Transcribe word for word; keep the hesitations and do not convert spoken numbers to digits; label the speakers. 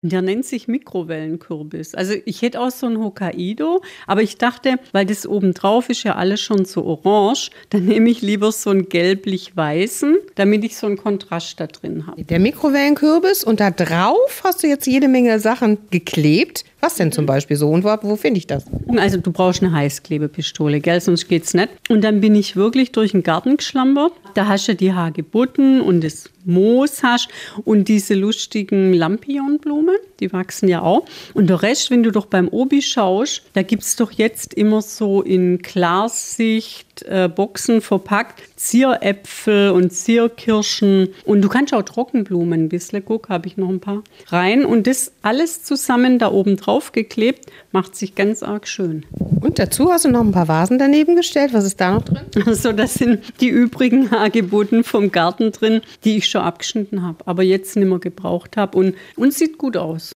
Speaker 1: Der nennt sich Mikrowellenkürbis. Also, ich hätte auch so 'n Hokkaido, aber ich dachte, weil das obendrauf ist ja alles schon so orange, dann nehme ich lieber so 'n gelblich-weißen, damit ich so 'n Kontrast da drin habe.
Speaker 2: Der Mikrowellenkürbis und da drauf hast du jetzt jede Menge Sachen geklebt. Was denn zum Beispiel so und wo wo finde ich das?
Speaker 1: Also, du brauchst 'ne Heißklebepistole, gell, sonst geht's nicht. Und dann bin ich wirklich durch 'n Garten geschlambert. Da hast du die Hagebutten und das Moos hast und diese lustigen Lampion-Blumen, die wachsen ja auch. Und der Rest, wenn du doch beim Obi schaust, da gibt's doch jetzt immer so in Klarsicht äh, Boxen verpackt Zieräpfel und Zierkirschen und du kannst auch Trockenblumen ein bisschen, guck, habe ich noch ein paar, rein und das alles zusammen da oben drauf geklebt, macht sich ganz arg schön.
Speaker 2: Und dazu hast du noch ein paar Vasen daneben gestellt. Was ist da noch drin?
Speaker 1: Also das sind die übrigen Hagebutten vom Garten drin, die ich schon abgeschnitten habe, aber jetzt nicht mehr gebraucht habe und, und sieht gut aus.